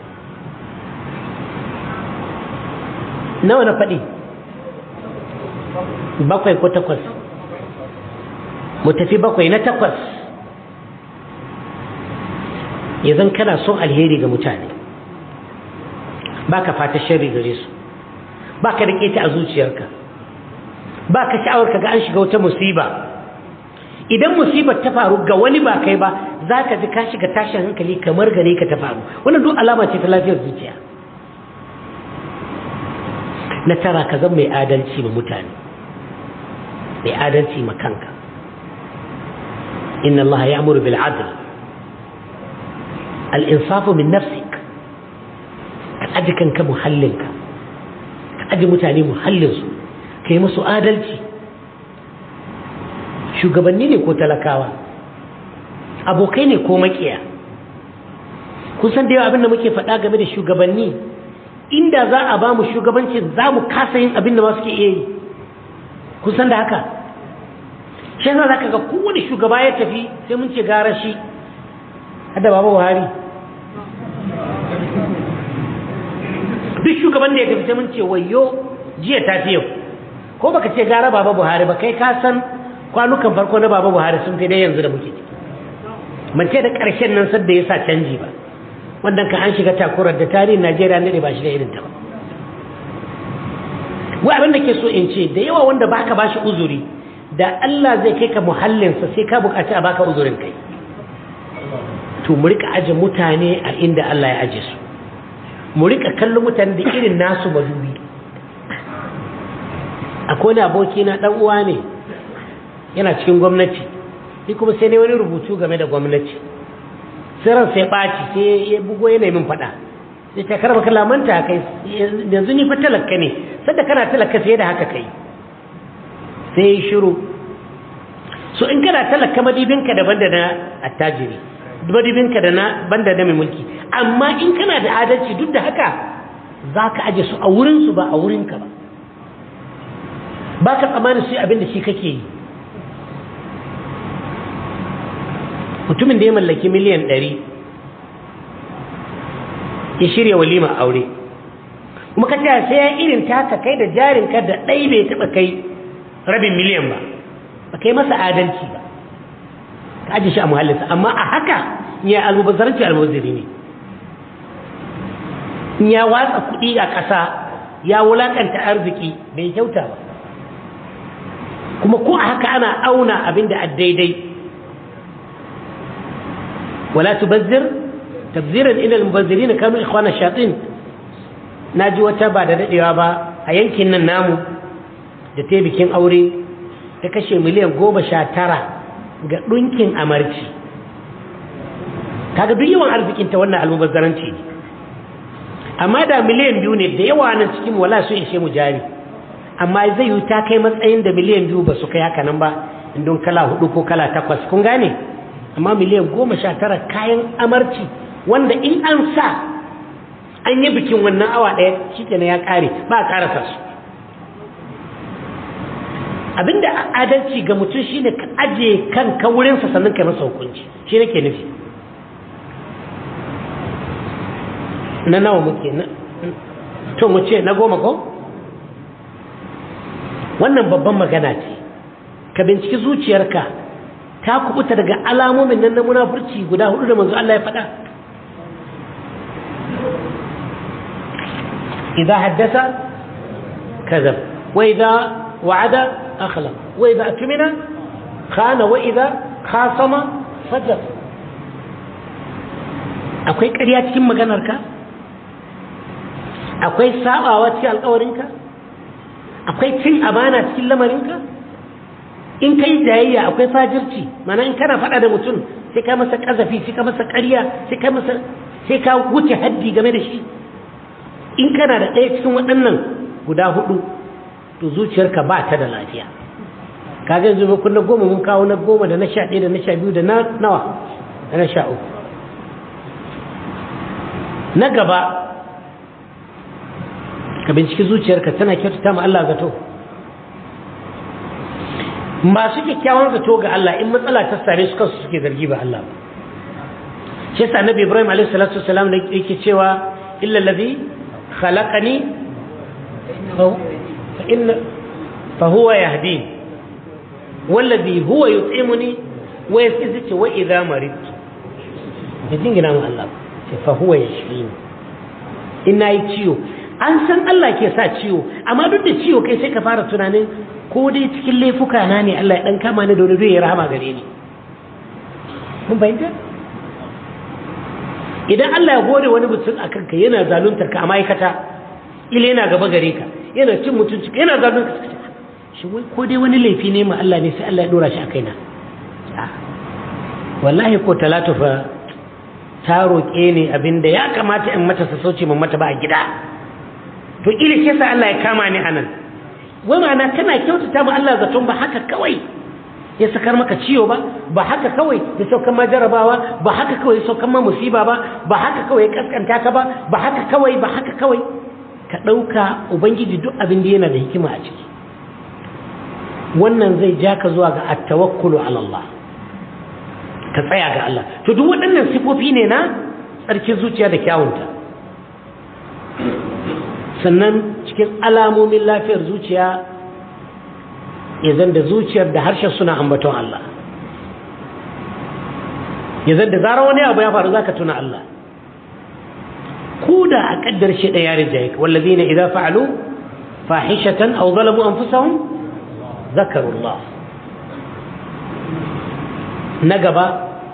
nawa na faɗi 7 ko 8 mu tafi 7 na 8 yanzu kana son alheri ga mutane baka fata sharri gare su baka rike ta a zuciyarka baka sha'awar ka ga an shiga wata musiba idan musibar ta faru ga wani ba kai ba zaka ji ka shiga tashin hankali kamar gare ka ta faru wannan duk alama ce ta lafiyar zuciya na tara ka zama mai adalci ma mutane mai adalci ma kanka inna Allah ya'muru bil 'adl al-insafu min nafsik ka aji kanka muhallinka ka aji mutane muhallinsu ka yi musu adalci shugabanni ne ko talakawa abokai ne ko makiya kun san da yawa abin da muke faɗa game da shugabanni inda za a ba mu shugabancin za mu kasa yin abin da ma suke iya yi kun san da haka shi yasa za ka ga kowane shugaba ya tafi sai mun ce gara shi hadda baba Buhari duk shugaban da ya tafi sai mun ce wayo jiya ta fi yau ko baka ce gara baba Buhari ba kai ka san kwanukan farko na baba Buhari sun fi dai yanzu da muke man ce da ƙarshen nan sadda ya sa canji ba wannan ka an shiga takurar da tarihin Najeriya ne ba shi da irin ta ba wai abin da ke so in ce da yawa wanda baka bashi uzuri da Allah zai kai ka muhallinsa sai ka buƙaci a baka uzurin kai to mu rika aje mutane a inda Allah ya aje su mu rika kallon mutane da irin nasu madubi akwai wani aboki na dan uwa ne yana cikin gwamnati ni kuma sai ne wani rubutu game da gwamnati sai ran sai baci sai ya bugo yana min fada sai ta karba kalamanta kai yanzu ni fa talaka ne sanda kana talaka sai da haka kai sai shiru so in kana talaka madibinka daban da na attajiri madibinka da na banda da mai mulki amma in kana da adalci duk da haka zaka aje su a wurin su ba a wurinka ba baka tsammanin su abin da shi kake yi mutumin da ya mallaki miliyan 100 ya shirya walima aure kuma ka ce sai ya irin taka kai da jarinka da ɗai bai taɓa kai rabin miliyan ba ba kai masa adalci ba ka aji shi a muhallinsa amma a haka ya almubazzaranci almubazzari ne ya watsa kuɗi a ƙasa ya wulaƙanta arziki bai kyauta ba kuma ko a haka ana auna abin da a daidai ولا تبذر تبذيرا إلى المبذرين كانوا إخوان الشياطين ناجي وتابع daɗewa ba a yankin nan namu da ta bikin aure ta kashe miliyan 19 ga ɗinkin amarci kaga duk yawan arzikin ta wannan almubazzaranci ne amma da miliyan 2 ne da yawa nan cikin wala su ishe mu jari amma zai yi ta kai matsayin da miliyan 2 ba su kai haka nan ba indon kala 4 ko kala 8 kun gane amma miliyan 19 kayan amarci wanda in an sa an yi bikin wannan awa ɗaya shi kenan ya ƙare ba a ƙarasa su abinda adalci ga mutum shi ne ka aje kan wurinsa sannan kai masa hukunci shi nake nufi na nawa muke to mu ce na 10 ko wannan babban magana ce ka binciki zuciyarka ta kubuta daga alamomin nan na munafurci guda 4 da manzo Allah ya faɗa idza haddatha kadhab wa idza wa'ada akhlaf wa idza atmina khana wa idza khasama fajr akwai ƙarya cikin maganarka akwai sabawa cikin alƙawarinka akwai cin amana cikin lamarinka in kai jayayya akwai fajirci, mana in kana faɗa da mutum sai ka masa kazafi, sai ka masa ƙarya, sai ka wuce haddi game da shi. In kana da ɗaya cikin waɗannan guda hudu to zuciyarka ba ta da lafiya. Kaga yanzu mun na 10 mun kawo na 10 da na 11 da na 12 da na nawa da na 13. Na gaba ka binciki zuciyarka tana kyautata ma Allah zato. Masu kyakkyawan zato ga Allah in matsala ta sare su kansu suke zargi ba Allah ba. Shi yasa Annabi Ibrahim alaihi salatu wasalam da yake cewa illa allazi khalaqani fa huwa yahdin wallazi huwa yut'imuni wa yasqini wa idha maridtu. Yadin gina mu Allah fa huwa yashfini. Ina yi ciwo an san Allah ke sa ciwo amma duk da ciwo kai sai ka fara tunanin ko dai cikin laifuka na ne Allah ya dan kama ni da wani zai rahama gare ni. Mun bayyana idan Allah ya gode wani mutum akan ka yana zaluntar ka a ma'aikata ila yana gaba gare ka yana cin mutunci yana zaluntar ka shi wai ko dai wani laifi ne ma Allah ne sai Allah ya dora shi a kaina. Wallahi ko Talatu fa ta roƙe ne abinda ya kamata in mata sassauci mun mata ba a gida to ila ke sa Allah ya kama ni anan. Wai ma'ana kana kyautata ma Allah zaton ba haka kawai ya sakar maka ciwo ba haka kawai ya saukan ma jarabawa ba haka kawai ya saukan ma musiba ba haka kawai ya kaskanta ka ba haka kawai ka ɗauka ubangiji duk abin da yana da hikima a ciki. Wannan zai ja ka zuwa ga at-tawakkulu ala Allah, ka tsaya ga Allah. To duk waɗannan sifofi ne na tsarkin zuciya da kyawunta. Sannan cikin alamomin lafiyar zuciya ya zan da zuciyar da harshen suna ambaton Allah, ya zan da zarar wani abu ya faru za ka tuna Allah. Ko da a ƙaddar shi ɗaya rinjaye wallazina idza fa'alu fahishatan aw zalamu anfusahum zakaru Allah. Na gaba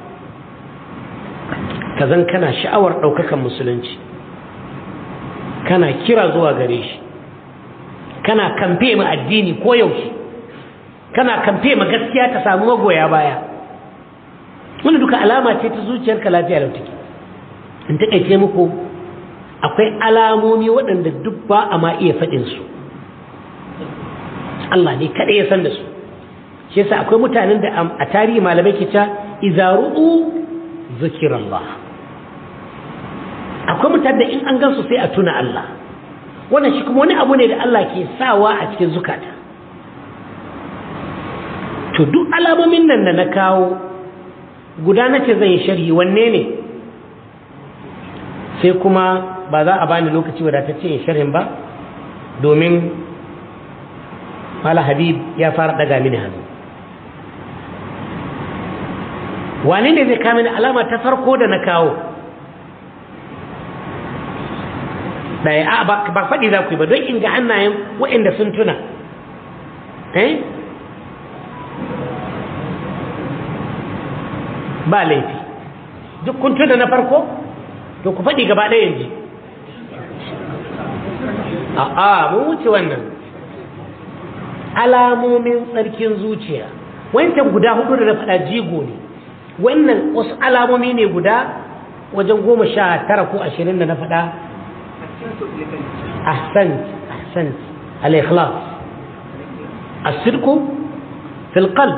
ka zan kana sha'awar ɗaukakan musulunci, kana kira zuwa gare shi, kana kamfe ma addini ko yaushe, kana kamfe ma gaskiya ta samu magoya baya. Wannan duka alama ce ta zuciyarka lafiya lau take. In taƙaice muku akwai alamomi waɗanda duk ba a ma iya faɗin su, Allah ne kaɗai ya san da su. Shi yasa akwai mutanen da a tarihi malamai ke ta idza ru'u zikrullah. Akwai mutanen da in an gansu sai a tuna Allah. Wannan shi kuma wani abu ne da Allah ke sawa a cikin zukata. To duk alamomin nan da na kawo guda nace zan yi sharhi wanne ne? Sai kuma ba za a bani lokaci wadatacce in sharhin ba domin Mala Habib ya fara daga mini hannu. Wane ne zai kama ni alama ta farko da na kawo? Ɗaya ba faɗi za ku yi ba don in ga hannayen waɗanda sun tuna. Ba laifi. Duk kun tuna na farko? To ku faɗi gaba ɗaya yanzu. Mun wuce wannan. Alamomin tsarkin zuciya. Wancan guda hudu da na faɗa jigo ne. Wannan wasu alamomi ne guda wajen 19 ko 20 da na faɗa. Ahsant al-ikhlas as-sidqu fil qalb.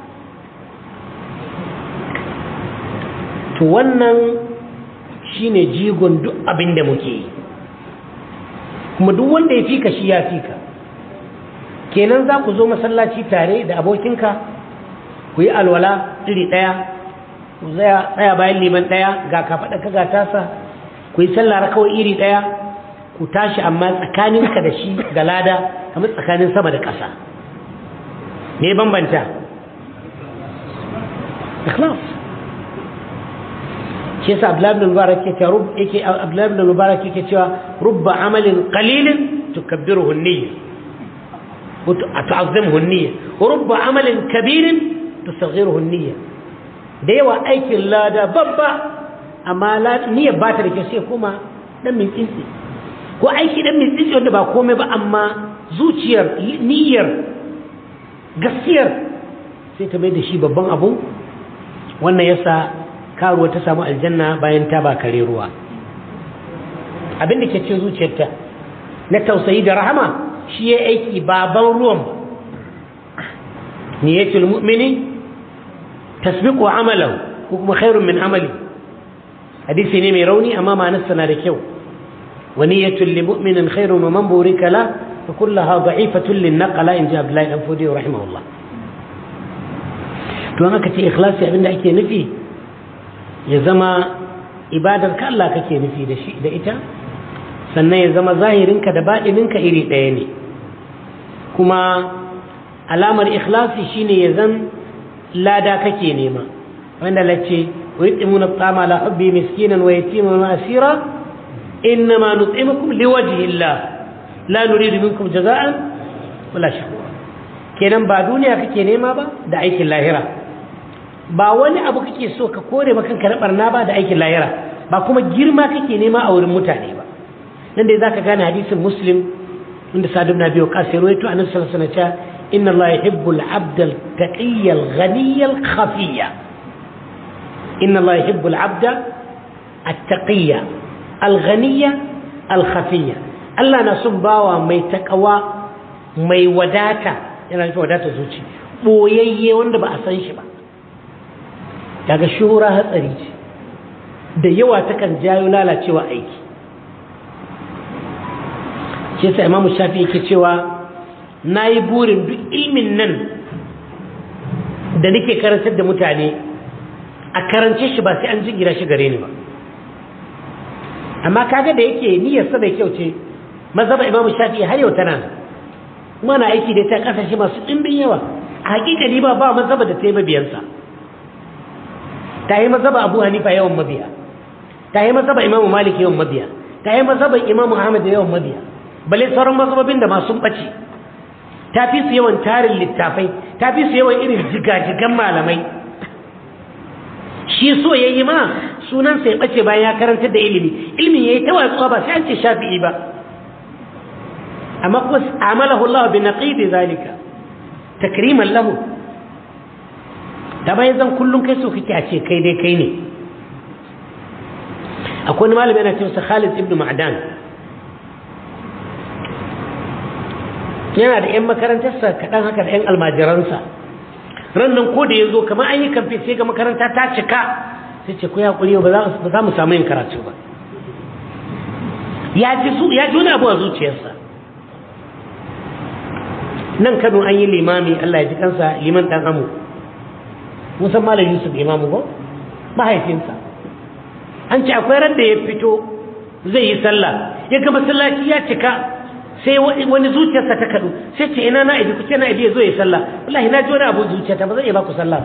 To wannan shine jigon duk abin da muke yi, kuma duk wanda ya fika shi ya fika. Kenan za ku zo masallaci tare da abokinka ku yi alwala iri ɗaya, ku tsaya bayan liman ɗaya ga kafaɗa ka ga tasa, ku yi sallah kawai iri ɗaya, ku tashi amma tsakaninka da shi ga lada kamar tsakanin sama da ƙasa. Me bambanta? Ikhlas. Shi yasa Abdullah ibn Mubarak yake cewa rubba amalin qalilin tukabbiruhu an-niyya wa tu'azzimuhu an-niyya wa rubba amalin kabirin tusaghiruhu an-niyya. Da yawa aikin lada babba amma niyyar ba ta da kyau sai kuma dan min tsinci, ko aiki dan min tsinci wanda ba komai ba amma zuciyar niyyar gaskiyar sai ta mai da shi babban abu. Wannan yasa karuwa ta samu aljanna bayan ta ba kare ruwa. Abin da ke cikin zuciyarta na tausayi da rahama shi ya aiki baban ruwan ba. Niyyatul mu'mini tasbiqu amalahu ko kuma khairun min amali. Hadisi ne mai rauni amma ma'anarsa na da kyau. Wa niyyatul lil mu'minin khairun wa man burika la fa kullaha da'ifatun lin naqala in ja Abdullah ibn Fudi rahimahullah. To haka ce ikhlasi abinda ake nufi ya zama ibadar ka Allah kake nufi da shi da ita, sannan ya zama zahirinka da baɗininka iri ɗaya ne. Kuma alamar ikhlasi shine ya zan lada kake nema, wanda lace wa yutimuna at-ta'ama ala hubbi miskinan wa yatiman wa asira innama nut'imukum liwajhi Allah la nuridu minkum jaza'an wala shukura. Kenan ba duniya kake nema ba da aikin lahira, ba wani abu kake so ka kore maka kanka na barna ba da aikin lahira, ba kuma girma kake nema a wurin mutane ba. Nan dai zaka gane hadisin Muslim inda Sa'd ibn Abi Waqqas ya rawaito annabi sallallahu alaihi wasallam inna Allah yuhibbu al-'abda al-taqiyya al-ghaniyya al-khafiyya. Inna Allah yuhibbu al-'abda at-taqiyya al-ghaniyya al-khafiyya. Allah na son bawa mai takawa mai wadata, yana nufin wadata zuci, boyayye wanda ba a san shi ba. Daga shuhura hatsari ce da yawa takan jayo lalacewa aiki. Shi yasa Imam Shafi yake cewa nayi burin duk ilmin nan da nake karantar da mutane a karance shi ba sai an jingira shi gare ni ba. Amma kaga da yake niyyar sa mai kyau ce, mazhaba Imam Shafi har yau tana muna aiki da ta kasashe masu dimbin yawa. A hakika ni ba mazhaba da ta yi mabiyansa. Ta yi mazhaba Abu Hanifa yawan mabiya, ta yi mazhaba Imam Malik yawan mabiya, ta yi mazhaba Imam Ahmad yawan mabiya, bale sauran mazhabobin da masu bace. Ta fi su yawan tarin littafai, ta fi su yawan irin jigajigan malamai. Shi so yayi ma sunan sai bace bayan ya karantar da ilimi, ilimin yayi ta watsuwa ba sai an ce Shafi'i ba. Amma kuma amalahu Allah bi naqid zalika takriman lahu. Da bayan zan kullum kai so kake a ce kai dai kai ne. Akwai wani malami yana cewa Khalid ibn Ma'dan, yana da 'yan makarantarsa kaɗan haka da 'yan almajiransa. Rannan ko da ya zo kamar an yi kamfe sai ga makaranta ta cika, sai ce ku ya ƙuri ba za mu samu yin karatu ba. Ya ji wani abu a zuciyarsa. Nan Kano an yi limami, Allah ya ji kansa, liman ɗan amu. Musan Malam Yusuf imamu ba mahaifinsa, an ce akwai ran da ya fito zai yi sallah, ya ga masallaci ya cika, sai wani zuciyarsa ta kadu, sai ce ina na idi, ku ce na idi ya zo ya sallah. Wallahi na ji wani abu zuciyarta, ba zai iya ba ku sallah.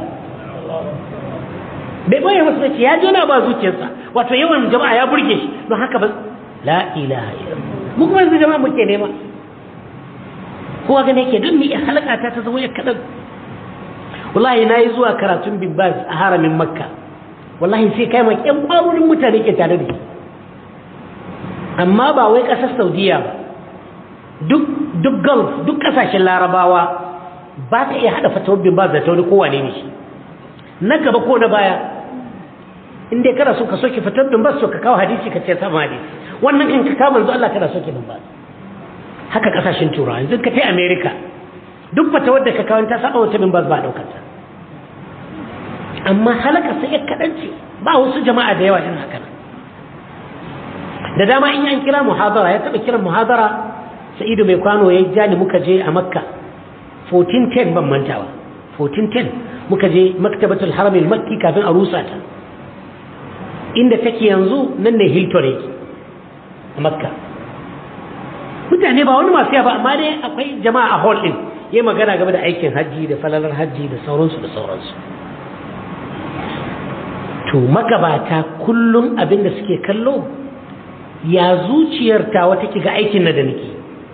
Bai boye masa ce ya ji wani abu a zuciyarsa, wato yawan jama'a ya burge shi, don haka ba la ilaha illallah. Mu kuma yanzu jama'a muke nema, kowa gane yake don ni halaka ta zama ya kadan. Wallahi na yi zuwa karatun Bin Baz a haramin Makka, wallahi sai kai ma ƴan ƙwarorin mutane ke tare da shi. Amma ba wai ƙasar Saudiya ba, duk Gulf, duk ƙasashen Larabawa ba ka iya haɗa fatawar Bin Baz da ta wani kowane ne shi. Na gaba ko na baya, in dai kana so ka soke fatawar Bin Baz, so ka kawo hadisi ka ce sama hadisi. Wannan in ka kawo manzo Allah kana soke Bin Baz. Haka ƙasashen Turawa, yanzu ka tai America, duk fatawar da ka kawo ta saba wata Bin Baz ba ɗaukar ta. Amma halaka sai ya kaɗance, ba wasu jama'a da yawa irin haka. Da dama in an kira muhadara, ya taɓa kiran muhadara, Sa'idu mai kwano ya ja ni muka je a Makka 1410 ban mantawa, 1410 muka je Maktabatul Haram al-Makki kafin a rusa ta, inda take yanzu nan ne Hilton yake a Makka. Mutane ba wani masu yawa, amma dai akwai jama'a a hall din, yayi magana game da aikin hajji da falalar hajji da sauransu. To magabata kullum abin da suke kallo, ya zuciyar ta wata kiga aikin na da nake.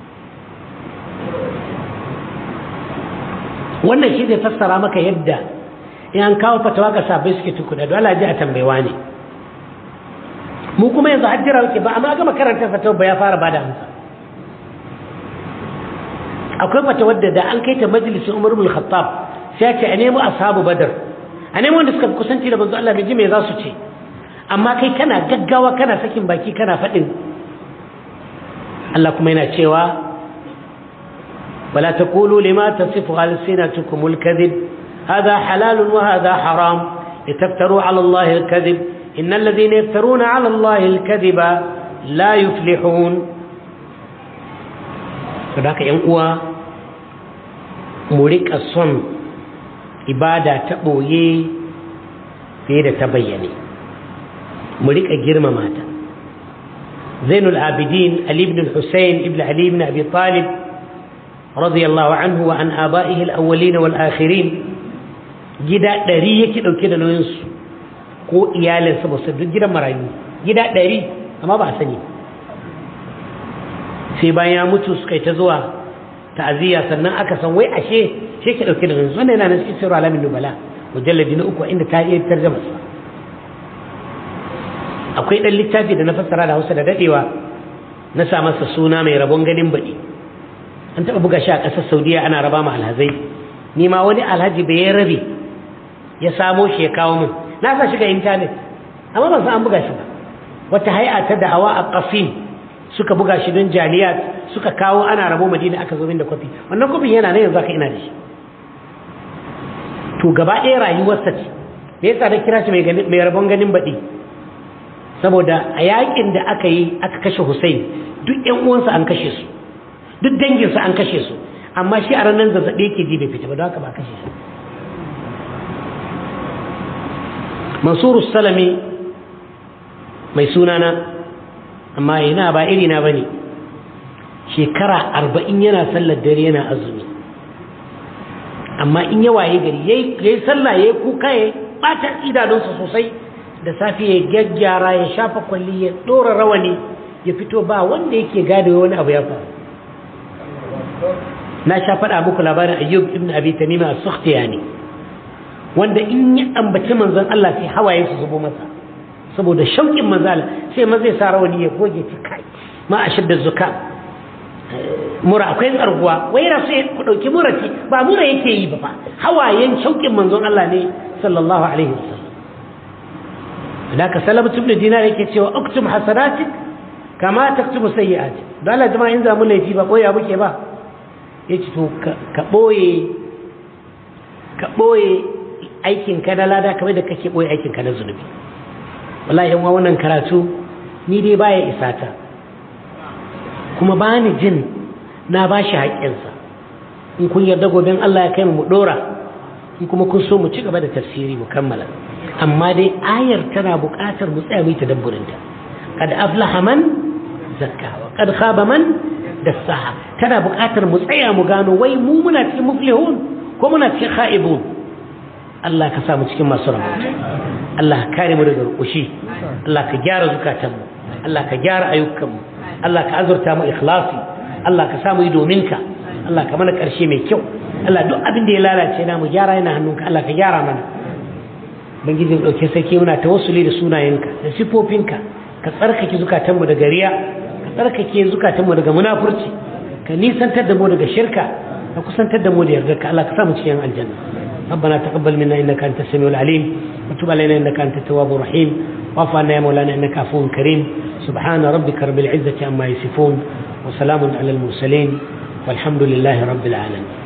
Wannan shi zai fassara maka yadda in an kawo fatawa ga sabai suke tukuda, don Allah ji a tambayewa ne. Mu kuma yanzu hajjira yake ba, amma gama karanta fatawa ba ya fara bada amsa. Akwai fatawar da an kai ta majalisin Umar ibn Khattab sai ce a nemo ashabu badar a nemo wanda suka kusanci da manzo Allah bai ji me za su ce amma kai kana gaggawa kana sakin baki kana faɗin Allah kuma yana cewa wala taqulu lima tasifu alsinatukum alkadhib hadha halal wa hadha haram litaftaru ala Allah alkadhib innal ladhina yaftaruna ala Allah alkadhiba la yuflihun. Sadaka yan uwa mu rika son ibada ta boye fiye da ta bayyane, mu rika girmama ta. Zainul Abidin Ali ibn Hussein ibn Ali ibn Abi Talib radiyallahu anhu wa an aba'ihi al-awwalin wal akhirin gida 100 yake dauke da nauyin su ko iyalinsa ba su duk gidan marayu gida 100 amma ba a sani sai bayan ya mutu suka yi ta zuwa ta'aziyya sannan aka san wai ashe shi ke dauke da nauyin su. Wannan yana nan cikin sirru alamin nubala mujalladi na 3 inda ta iya tarjuma sa. Akwai ɗan littafi da na fassara da Hausa da dadewa na sa masa suna mai rabon ganin baɗi. An taɓa buga shi a ƙasar Saudiya ana raba ma alhazai. Ni ma wani alhaji bai ya rabe ya samo shi ya kawo min. Na sa shi ga intanet amma ban san an buga shi ba. Wata hay'a ta da'awa a Qasim suka buga shi don jaliyat suka kawo ana rabo Madina aka zo min da kwafi. Wannan kwafin yana nan yanzu aka ina da shi. To gaba ɗaya rayuwarsa ce. Me yasa da kira shi mai rabon ganin baɗi? Saboda a yakin da aka yi aka kashe Hussein duk ƴan uwansa an kashe su duk danginsa an kashe su amma shi a ranar zazzaɓi yake ji bai fita ba don haka ba kashe shi. Mansuru Salami mai sunana amma yana ba irina ba ne, shekara 40 yana sallar dare yana azumi amma in ya waye gari yayi sallah yayi kuka ya bata idanunsa sosai da safi ya gyaggyara ya shafa kwalli ya dora rawani ya fito ba wanda yake gado wani abu ya faru. Na sha faɗa muku labarin Ayyub ibn Abi Tamim as-Sakhtiyani wanda in ya ambaci manzon Allah sai hawaye su zubo masa saboda shauƙin manzon Allah sai ma zai sa rawani ya goge ci kai ma ashadda zuka mura akwai tsarguwa wai rasu ku dauki mura ce ba mura yake yi ba fa hawayen shauƙin manzon Allah ne sallallahu alaihi wasallam. Laka Salamatu ibn Dinar yake cewa uktum hasanatik kama taktubu sayyi'atik. Dan Allah jama'a in za mu laifi ba koya muke ba. Yace to ka boye aikin ka da lada kamar da kake boye aikin ka na zunubi. Wallahi yan wannan karatu ni dai baya isata. Kuma bani jin na bashi haƙƙinsa. In kun yarda goben Allah ya kai mu dora. In kuma kun so mu ci gaba da tafsiri mu kammala. Amma dai ayar tana buƙatar mu tsaya mu yi tadabburinta. Kad aflaha man zakkaha kad khaba man dassaha. Tana buƙatar mu tsaya mu gano wai mu muna cikin muflihun ko muna cikin khaibun. Allah ka sa mu cikin masu rabauta. Allah ka kare mu daga rukushi. Allah ka gyara zukatanmu. Allah ka gyara ayyukanmu. Allah ka azurta mu ikhlasi. Allah ka sa mu yi domin ka. Allah ka mana ƙarshe mai kyau. Allah duk abin da ya lalace na mu gyara yana hannunka. Allah ka gyara mana. Bangijin ɗauke sarki muna tawassuli da sunayenka da sifofinka ka tsarkake zukatanmu daga riya ka tsarkake zukatanmu daga munafurci ka nisantar da mu daga shirka ka kusantar da mu da yardarka Allah ka sa mu cikin aljanna. ربنا تقبل منا إنك أنت السميع العليم وتب علينا إنك أنت التواب الرحيم واعف عنا يا مولانا إنك عفو كريم سبحان ربك رب العزة عما يصفون وسلام على المرسلين والحمد لله رب العالمين.